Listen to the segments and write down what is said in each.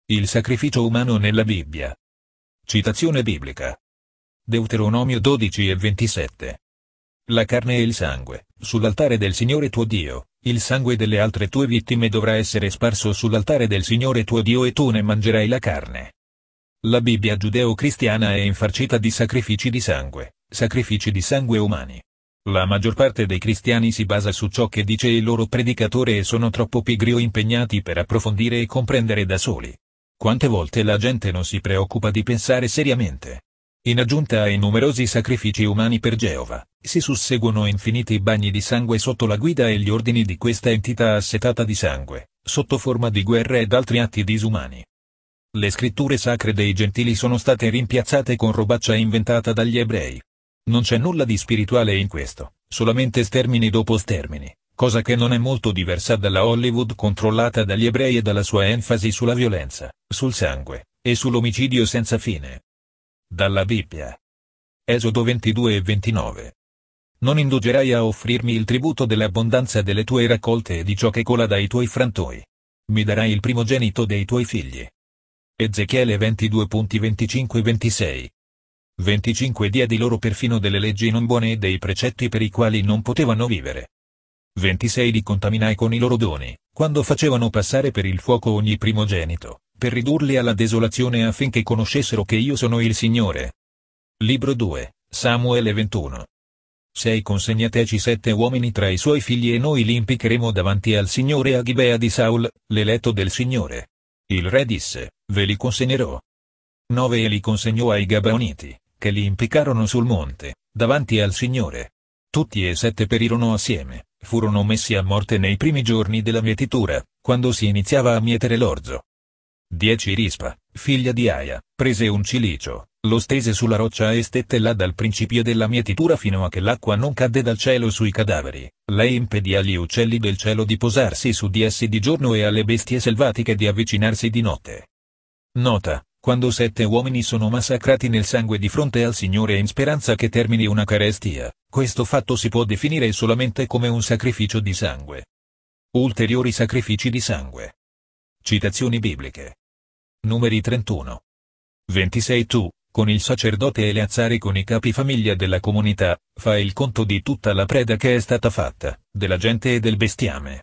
Il sacrificio umano nella Bibbia. Citazione biblica. Deuteronomio 12:27. La carne e il sangue, sull'altare del Signore tuo Dio, il sangue delle altre tue vittime dovrà essere sparso sull'altare del Signore tuo Dio e tu ne mangerai la carne. La Bibbia giudeo-cristiana è infarcita di sacrifici di sangue umani. La maggior parte dei cristiani si basa su ciò che dice il loro predicatore e sono troppo pigri o impegnati per approfondire e comprendere da soli. Quante volte la gente non si preoccupa di pensare seriamente? In aggiunta ai numerosi sacrifici umani per Geova, si susseguono infiniti bagni di sangue sotto la guida e gli ordini di questa entità assetata di sangue, sotto forma di guerre ed altri atti disumani. Le scritture sacre dei gentili sono state rimpiazzate con robaccia inventata dagli ebrei. Non c'è nulla di spirituale in questo, solamente stermini dopo stermini, cosa che non è molto diversa dalla Hollywood controllata dagli ebrei e dalla sua enfasi sulla violenza, sul sangue, e sull'omicidio senza fine. Dalla Bibbia. Esodo 22:29. Non indugerai a offrirmi il tributo dell'abbondanza delle tue raccolte e di ciò che cola dai tuoi frantoi. Mi darai il primogenito dei tuoi figli. Ezechiele 22.25-26. 25 diedi loro perfino delle leggi non buone e dei precetti per i quali non potevano vivere. 26 li contaminai con i loro doni, quando facevano passare per il fuoco ogni primogenito, per ridurli alla desolazione affinché conoscessero che io sono il Signore. Libro 2, Samuele 21. 6 Consegnateci 7 uomini tra i suoi figli e noi li impiccheremo davanti al Signore a Gibea di Saul, l'eletto del Signore. Il re disse, ve li consegnerò. 9 E li consegnò ai Gabaoniti, che li impiccarono sul monte, davanti al Signore. Tutti e 7 perirono assieme, furono messi a morte nei primi giorni della mietitura, quando si iniziava a mietere l'orzo. 10 Rispa, figlia di Aia, prese un cilicio, lo stese sulla roccia e stette là dal principio della mietitura fino a che l'acqua non cadde dal cielo sui cadaveri. Lei impedì agli uccelli del cielo di posarsi su di essi di giorno e alle bestie selvatiche di avvicinarsi di notte. Nota: quando 7 uomini sono massacrati nel sangue di fronte al Signore in speranza che termini una carestia, questo fatto si può definire solamente come un sacrificio di sangue. Ulteriori sacrifici di sangue. Citazioni bibliche. Numeri 31. 26 Tu, con il sacerdote Eleazare e con i capifamiglia della comunità, fai il conto di tutta la preda che è stata fatta, della gente e del bestiame.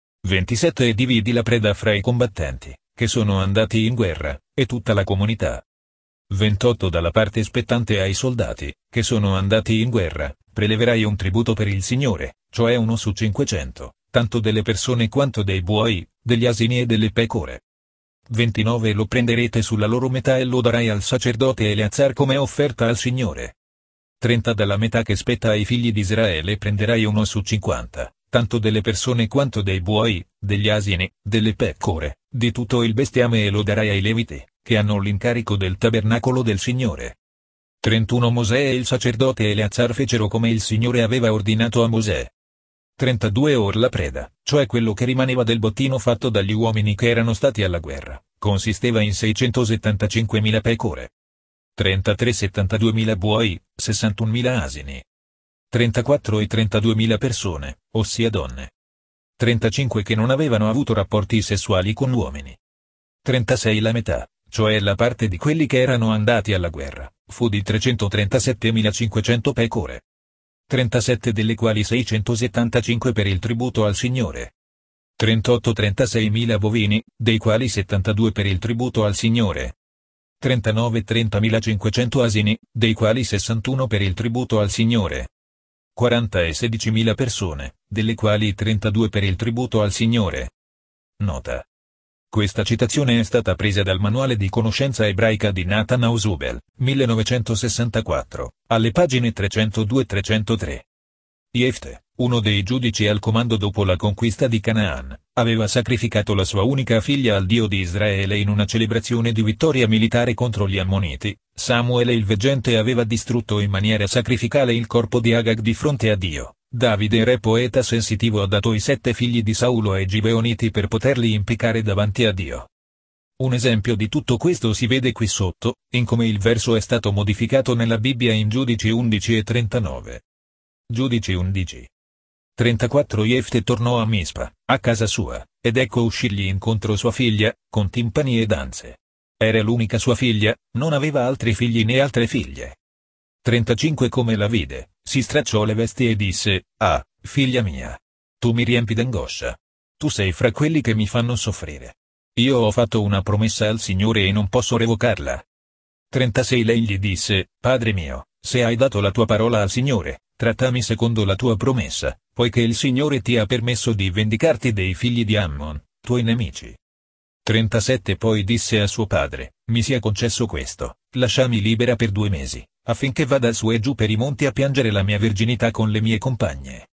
27 E dividi la preda fra i combattenti, che sono andati in guerra, e tutta la comunità. 28 Dalla parte spettante ai soldati, che sono andati in guerra, preleverai un tributo per il Signore, cioè 1 su 500, tanto delle persone quanto dei buoi, degli asini e delle pecore. 29 Lo prenderete sulla loro metà e lo darai al sacerdote Eleazar come offerta al Signore. 30 Dalla metà che spetta ai figli di Israele prenderai 1 su 50, tanto delle persone quanto dei buoi, degli asini, delle pecore, di tutto il bestiame e lo darai ai Leviti, che hanno l'incarico del tabernacolo del Signore. 31 Mosè e il sacerdote Eleazar fecero come il Signore aveva ordinato a Mosè. 32 Or la preda, cioè quello che rimaneva del bottino fatto dagli uomini che erano stati alla guerra, consisteva in 675.000 pecore. 33 72.000 buoi, 61.000 asini. 34 E 32.000 persone, ossia donne. 35 che non avevano avuto rapporti sessuali con uomini. 36 La metà, cioè la parte di quelli che erano andati alla guerra, fu di 337.500 pecore. 37 delle quali 675 per il tributo al Signore. 38 36.000 bovini, dei quali 72 per il tributo al Signore. 39 30.500 asini, dei quali 61 per il tributo al Signore. 40 e 16.000 persone, delle quali 32 per il tributo al Signore. Nota: questa citazione è stata presa dal Manuale di conoscenza ebraica di Nathan Ausubel, 1964, alle pagine 302-303. Jefte, uno dei giudici al comando dopo la conquista di Canaan, aveva sacrificato la sua unica figlia al Dio di Israele in una celebrazione di vittoria militare contro gli Ammoniti. Samuele il veggente aveva distrutto in maniera sacrificale il corpo di Agag di fronte a Dio. Davide re poeta sensitivo ha dato i 7 figli di Saulo ai Gibeoniti per poterli impiccare davanti a Dio. Un esempio di tutto questo si vede qui sotto, in come il verso è stato modificato nella Bibbia in Giudici 11 e 39. Giudici 11. 34 Jefte tornò a Mispa, a casa sua, ed ecco uscirgli incontro sua figlia, con timpani e danze. Era l'unica sua figlia, non aveva altri figli né altre figlie. 35 Come la vide, si stracciò le vesti e disse: Ah, figlia mia! Tu mi riempi d'angoscia. Tu sei fra quelli che mi fanno soffrire. Io ho fatto una promessa al Signore e non posso revocarla. 36 Lei gli disse: Padre mio, se hai dato la tua parola al Signore, trattami secondo la tua promessa, poiché il Signore ti ha permesso di vendicarti dei figli di Ammon, tuoi nemici. 37 Poi disse a suo padre: Mi sia concesso questo, lasciami libera per 2 mesi, affinché vada su e giù per i monti a piangere la mia verginità con le mie compagne.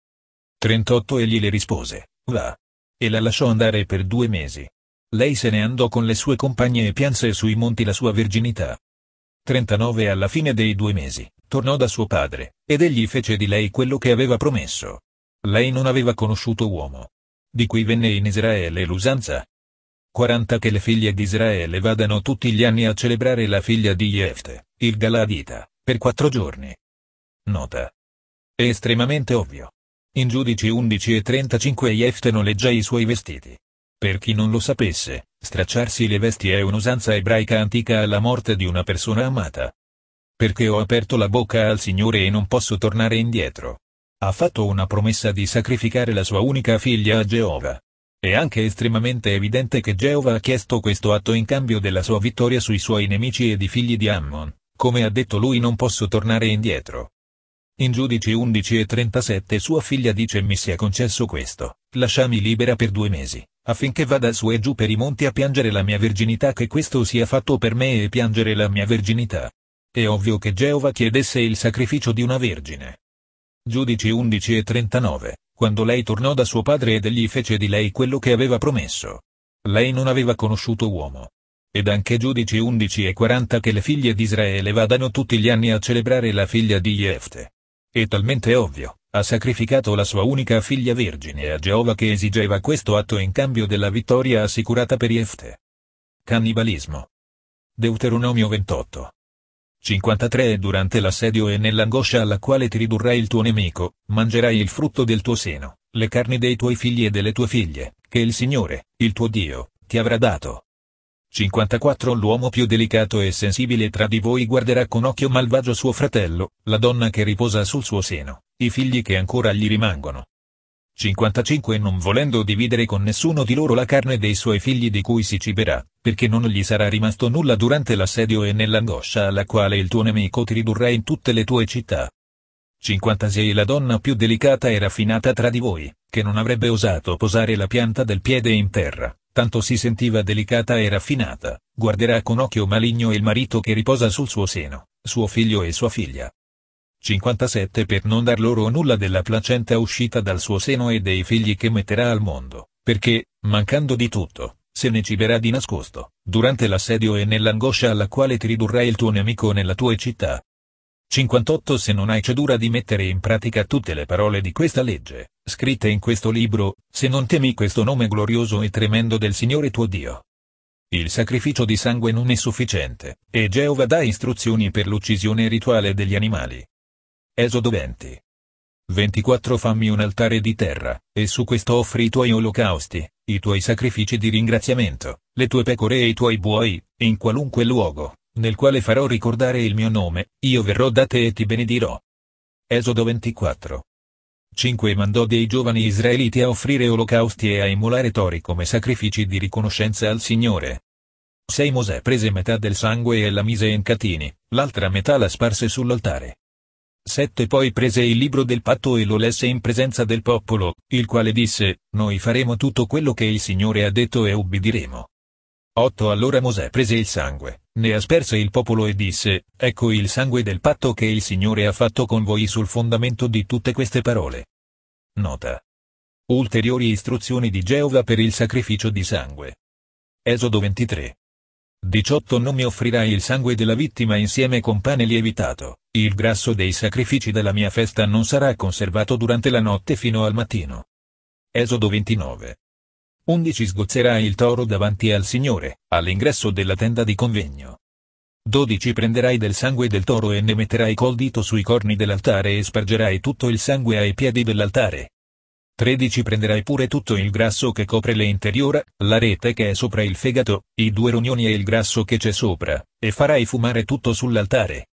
38 Egli le rispose: Va. E la lasciò andare per 2 mesi. Lei se ne andò con le sue compagne e pianse sui monti la sua verginità. 39 Alla fine dei 2 mesi, tornò da suo padre, ed egli fece di lei quello che aveva promesso. Lei non aveva conosciuto uomo. Di cui venne in Israele l'usanza. 40 Che le figlie di Israele vadano tutti gli anni a celebrare la figlia di Jefte, il Galadita, per 4 giorni. Nota. È estremamente ovvio. In Giudici 11 e 35 Jefte noleggia i suoi vestiti. Per chi non lo sapesse, stracciarsi le vesti è un'usanza ebraica antica alla morte di una persona amata. Perché ho aperto la bocca al Signore e non posso tornare indietro. Ha fatto una promessa di sacrificare la sua unica figlia a Geova. È anche estremamente evidente che Geova ha chiesto questo atto in cambio della sua vittoria sui suoi nemici ed i figli di Ammon. Come ha detto lui, non posso tornare indietro. In Giudici 11 e 37 sua figlia dice: Mi sia concesso questo, lasciami libera per 2 mesi, affinché vada su e giù per i monti a piangere la mia verginità, che questo sia fatto per me e piangere la mia verginità. È ovvio che Geova chiedesse il sacrificio di una vergine. Giudici 11 e 39, quando lei tornò da suo padre ed egli fece di lei quello che aveva promesso. Lei non aveva conosciuto uomo. Ed anche Giudici 11 e 40 che le figlie di Israele vadano tutti gli anni a celebrare la figlia di Jefte. È talmente ovvio, ha sacrificato la sua unica figlia vergine a Geova che esigeva questo atto in cambio della vittoria assicurata per Jefte. Cannibalismo. Deuteronomio 28. 53 E durante l'assedio e nell'angoscia alla quale ti ridurrai il tuo nemico, mangerai il frutto del tuo seno, le carni dei tuoi figli e delle tue figlie, che il Signore, il tuo Dio, ti avrà dato. 54 L'uomo più delicato e sensibile tra di voi guarderà con occhio malvagio suo fratello, la donna che riposa sul suo seno, i figli che ancora gli rimangono. 55 Non volendo dividere con nessuno di loro la carne dei suoi figli di cui si ciberà, perché non gli sarà rimasto nulla durante l'assedio e nell'angoscia alla quale il tuo nemico ti ridurrà in tutte le tue città. 56 La donna più delicata e raffinata tra di voi, che non avrebbe osato posare la pianta del piede in terra, tanto si sentiva delicata e raffinata, guarderà con occhio maligno il marito che riposa sul suo seno, suo figlio e sua figlia. 57 Per non dar loro nulla della placenta uscita dal suo seno e dei figli che metterà al mondo, perché, mancando di tutto, se ne ciberà di nascosto, durante l'assedio e nell'angoscia alla quale ti ridurrà il tuo nemico nella tua città. 58 Se non hai cedura di mettere in pratica tutte le parole di questa legge, scritte in questo libro, se non temi questo nome glorioso e tremendo del Signore tuo Dio. Il sacrificio di sangue non è sufficiente, e Geova dà istruzioni per l'uccisione rituale degli animali. Esodo 20. 24 Fammi un altare di terra, e su questo offri i tuoi olocausti, i tuoi sacrifici di ringraziamento, le tue pecore e i tuoi buoi, in qualunque luogo, nel quale farò ricordare il mio nome, io verrò da te e ti benedirò. Esodo 24. 5 Mandò dei giovani israeliti a offrire olocausti e a immolare tori come sacrifici di riconoscenza al Signore. 6 Mosè prese metà del sangue e la mise in catini, l'altra metà la sparse sull'altare. 7 Poi prese il libro del patto e lo lesse in presenza del popolo, il quale disse: Noi faremo tutto quello che il Signore ha detto e ubbidiremo. 8 Allora Mosè prese il sangue, ne asperse il popolo e disse: Ecco il sangue del patto che il Signore ha fatto con voi sul fondamento di tutte queste parole. Nota. Ulteriori istruzioni di Geova per il sacrificio di sangue. Esodo 23. 18 Non mi offrirai il sangue della vittima insieme con pane lievitato, il grasso dei sacrifici della mia festa non sarà conservato durante la notte fino al mattino. Esodo 29. 11 Sgozzerai il toro davanti al Signore, all'ingresso della tenda di convegno. 12 Prenderai del sangue del toro e ne metterai col dito sui corni dell'altare e spargerai tutto il sangue ai piedi dell'altare. 13 Prenderai pure tutto il grasso che copre le interiora, la rete che è sopra il fegato, i due rognoni e il grasso che c'è sopra, e farai fumare tutto sull'altare.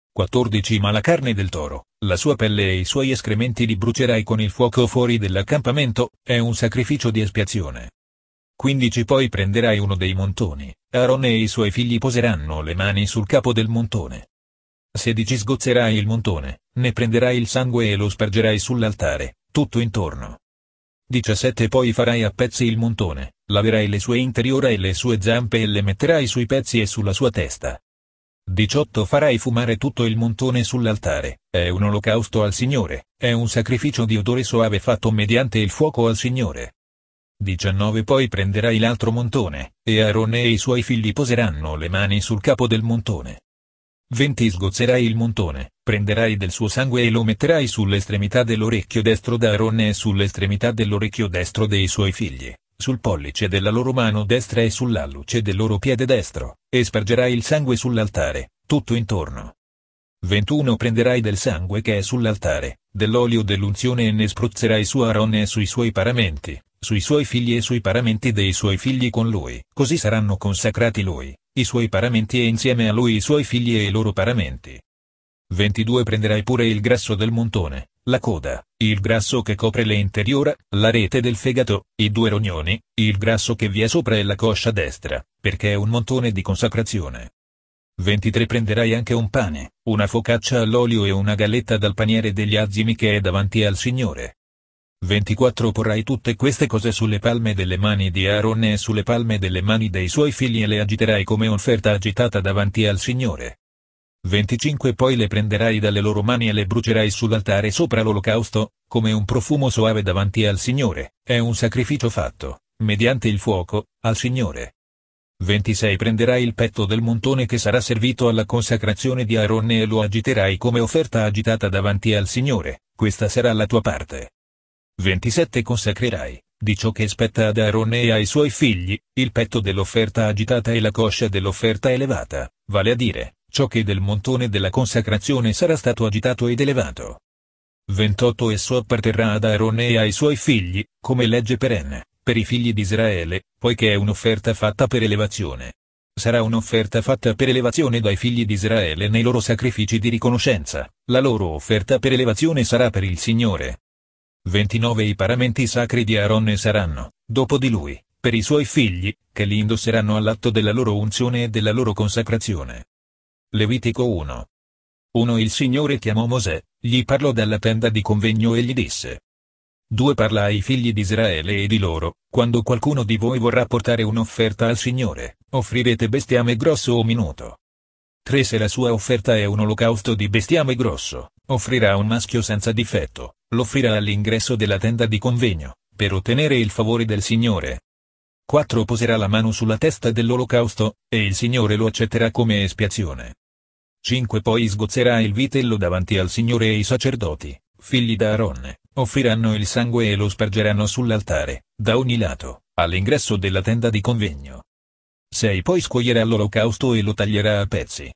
14 Ma la carne del toro, la sua pelle e i suoi escrementi li brucerai con il fuoco fuori dell'accampamento, è un sacrificio di espiazione. 15 Poi prenderai uno dei montoni, Aaron e i suoi figli poseranno le mani sul capo del montone. 16 Sgozzerai il montone, ne prenderai il sangue e lo spargerai sull'altare, tutto intorno. 17 Poi farai a pezzi il montone, laverai le sue interiora e le sue zampe e le metterai sui pezzi e sulla sua testa. 18 Farai fumare tutto il montone sull'altare, è un olocausto al Signore, è un sacrificio di odore soave fatto mediante il fuoco al Signore. 19 Poi prenderai l'altro montone, e Aaron e i suoi figli poseranno le mani sul capo del montone. 20 Sgozzerai il montone, prenderai del suo sangue e lo metterai sull'estremità dell'orecchio destro d'Aaron e sull'estremità dell'orecchio destro dei suoi figli, sul pollice della loro mano destra e sull'alluce del loro piede destro, e spargerai il sangue sull'altare, tutto intorno. 21 Prenderai del sangue che è sull'altare, dell'olio dell'unzione e ne spruzzerai su Aaron e sui suoi paramenti, sui suoi figli e sui paramenti dei suoi figli con lui, così saranno consacrati lui, i suoi paramenti e insieme a lui i suoi figli e i loro paramenti. 22 Prenderai pure il grasso del montone, la coda, il grasso che copre le interiora, la rete del fegato, i due rognoni, il grasso che vi è sopra e la coscia destra, perché è un montone di consacrazione. 23 Prenderai anche un pane, una focaccia all'olio e una galletta dal paniere degli azimi che è davanti al Signore. 24 Porrai tutte queste cose sulle palme delle mani di Aaron e sulle palme delle mani dei suoi figli e le agiterai come offerta agitata davanti al Signore. 25 Poi le prenderai dalle loro mani e le brucerai sull'altare sopra l'olocausto, come un profumo soave davanti al Signore, è un sacrificio fatto, mediante il fuoco, al Signore. 26 Prenderai il petto del montone che sarà servito alla consacrazione di Aaron e lo agiterai come offerta agitata davanti al Signore, questa sarà la tua parte. 27 Consacrerai, di ciò che spetta ad Aaron e ai suoi figli, il petto dell'offerta agitata e la coscia dell'offerta elevata, vale a dire, ciò che del montone della consacrazione sarà stato agitato ed elevato. 28 Esso apparterrà ad Aaron e ai suoi figli, come legge perenne, per i figli di Israele, poiché è un'offerta fatta per elevazione. Sarà un'offerta fatta per elevazione dai figli di Israele nei loro sacrifici di riconoscenza, la loro offerta per elevazione sarà per il Signore. 29 I paramenti sacri di Aaron saranno, dopo di lui, per i suoi figli, che li indosseranno all'atto della loro unzione e della loro consacrazione. Levitico 1. 1 Il Signore chiamò Mosè, gli parlò dalla tenda di convegno e gli disse. 2 Parla ai figli di Israele e di loro, quando qualcuno di voi vorrà portare un'offerta al Signore, offrirete bestiame grosso o minuto. 3 Se la sua offerta è un olocausto di bestiame grosso, offrirà un maschio senza difetto, lo offrirà all'ingresso della tenda di convegno, per ottenere il favore del Signore. 4 Poserà la mano sulla testa dell'olocausto, e il Signore lo accetterà come espiazione. 5 Poi sgozzerà il vitello davanti al Signore e i sacerdoti, figli d'Aaron, offriranno il sangue e lo spargeranno sull'altare, da ogni lato, all'ingresso della tenda di convegno. 6 Poi scuoierà l'olocausto e lo taglierà a pezzi.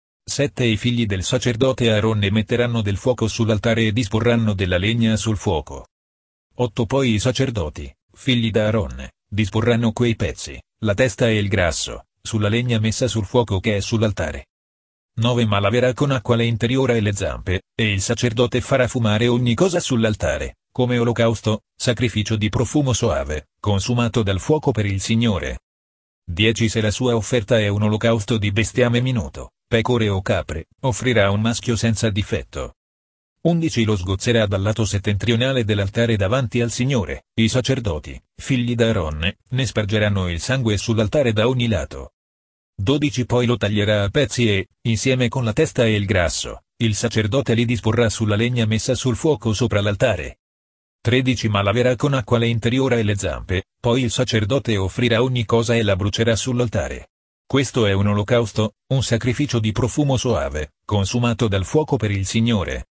7 I figli del sacerdote Aaron metteranno del fuoco sull'altare e disporranno della legna sul fuoco. 8 Poi i sacerdoti, figli d'Aaron, disporranno quei pezzi, la testa e il grasso, sulla legna messa sul fuoco che è sull'altare. 9 Ma laverà con acqua le interiora e le zampe, e il sacerdote farà fumare ogni cosa sull'altare, come olocausto, sacrificio di profumo soave, consumato dal fuoco per il Signore. 10 Se la sua offerta è un olocausto di bestiame minuto, pecore o capre, offrirà un maschio senza difetto. 11 Lo sgozzerà dal lato settentrionale dell'altare davanti al Signore, i sacerdoti, figli d'Aaron, ne spargeranno il sangue sull'altare da ogni lato. 12 Poi lo taglierà a pezzi e, insieme con la testa e il grasso, il sacerdote li disporrà sulla legna messa sul fuoco sopra l'altare. 13 Ma laverà con acqua le interiora e le zampe, poi il sacerdote offrirà ogni cosa e la brucerà sull'altare. Questo è un olocausto, un sacrificio di profumo soave, consumato dal fuoco per il Signore.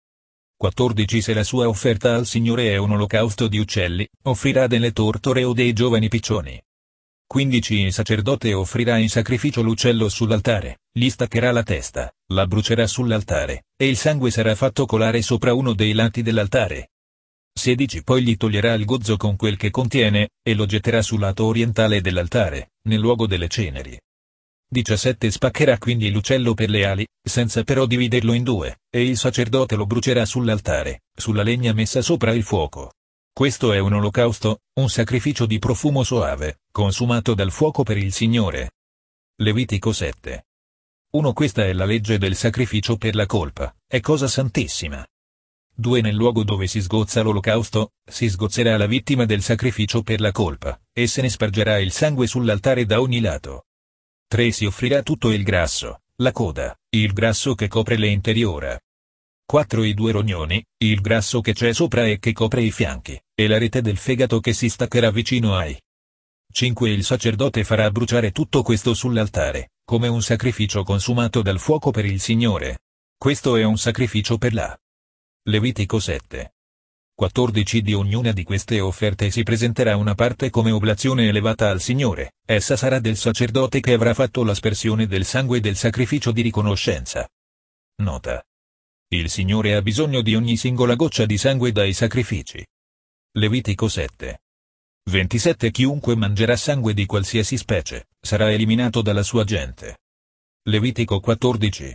14 Se la sua offerta al Signore è un olocausto di uccelli, offrirà delle tortore o dei giovani piccioni. 15 Il sacerdote offrirà in sacrificio l'uccello sull'altare, gli staccherà la testa, la brucerà sull'altare, e il sangue sarà fatto colare sopra uno dei lati dell'altare. 16 Poi gli toglierà il gozzo con quel che contiene, e lo getterà sul lato orientale dell'altare, nel luogo delle ceneri. 17 Spaccherà quindi l'uccello per le ali, senza però dividerlo in due, e il sacerdote lo brucerà sull'altare, sulla legna messa sopra il fuoco. Questo è un olocausto, un sacrificio di profumo soave, consumato dal fuoco per il Signore. Levitico 7. 1 Questa è la legge del sacrificio per la colpa, è cosa santissima. 2 Nel luogo dove si sgozza l'olocausto, si sgozzerà la vittima del sacrificio per la colpa, e se ne spargerà il sangue sull'altare da ogni lato. 3 Si offrirà tutto il grasso, la coda, il grasso che copre le interiora. 4 I 2 rognoni, il grasso che c'è sopra e che copre i fianchi, e la rete del fegato che si staccherà vicino ai. 5 Il sacerdote farà bruciare tutto questo sull'altare, come un sacrificio consumato dal fuoco per il Signore. Questo è un sacrificio per la. Levitico 7. 14 Di ognuna di queste offerte si presenterà una parte come oblazione elevata al Signore, essa sarà del sacerdote che avrà fatto l'aspersione del sangue del sacrificio di riconoscenza. Nota. Il Signore ha bisogno di ogni singola goccia di sangue dai sacrifici. Levitico 7. 27 Chiunque mangerà sangue di qualsiasi specie, sarà eliminato dalla sua gente. Levitico 14.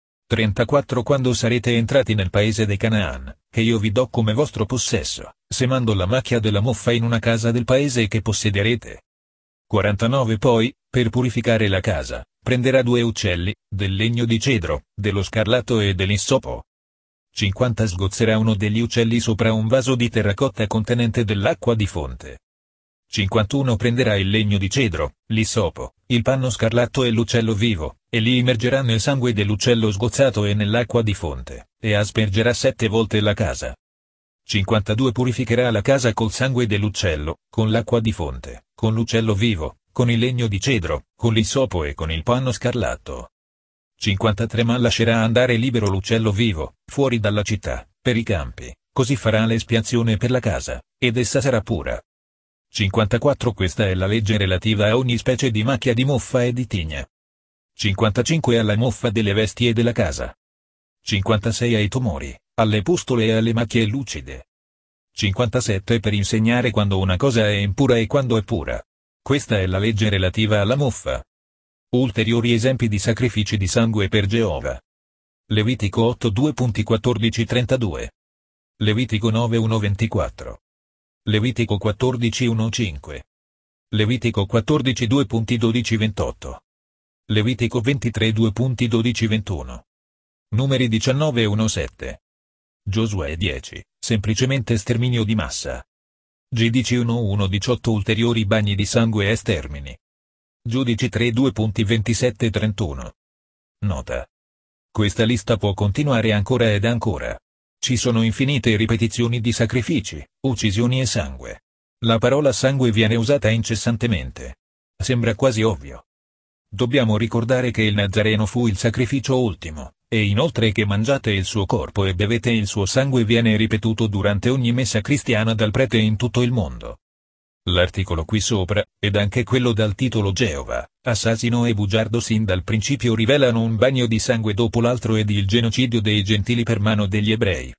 34 Quando sarete entrati nel paese dei Canaan, che io vi do come vostro possesso, semando la macchia della moffa in una casa del paese che possederete. 49 Poi, per purificare la casa, prenderà 2 uccelli, del legno di cedro, dello scarlatto e dell'issopo. 50 Sgozzerà uno degli uccelli sopra un vaso di terracotta contenente dell'acqua di fonte. 51 Prenderà il legno di cedro, l'issopo, il panno scarlatto e l'uccello vivo, e li immergerà nel sangue dell'uccello sgozzato e nell'acqua di fonte, e aspergerà 7 volte la casa. 52 Purificherà la casa col sangue dell'uccello, con l'acqua di fonte, con l'uccello vivo, con il legno di cedro, con l'issopo e con il panno scarlatto. 53 Ma lascerà andare libero l'uccello vivo, fuori dalla città, per i campi, così farà l'espiazione per la casa, ed essa sarà pura. 54 Questa è la legge relativa a ogni specie di macchia di moffa e di tigna. 55 Alla moffa delle vesti e della casa. 56 Ai tumori, alle pustole e alle macchie lucide. 57 Per insegnare quando una cosa è impura e quando è pura. Questa è la legge relativa alla moffa. Ulteriori esempi di sacrifici di sangue per Geova. Levitico 8 2.14-32. Levitico 9 1-24. Levitico 14 1-5. Levitico 14 2.12-28. Levitico 23 2.12-21. Numeri 19 1-7. Giosuè 10, semplicemente sterminio di massa. Giudici 1-1-18 Ulteriori bagni di sangue e stermini. Giudici 3 2.27-31. Nota. Questa lista può continuare ancora ed ancora. Ci sono infinite ripetizioni di sacrifici, uccisioni e sangue. La parola sangue viene usata incessantemente. Sembra quasi ovvio. Dobbiamo ricordare che il Nazareno fu il sacrificio ultimo, e inoltre che mangiate il suo corpo e bevete il suo sangue viene ripetuto durante ogni messa cristiana dal prete in tutto il mondo. L'articolo qui sopra, ed anche quello dal titolo Geova, assassino e bugiardo sin dal principio rivelano un bagno di sangue dopo l'altro ed il genocidio dei gentili per mano degli ebrei.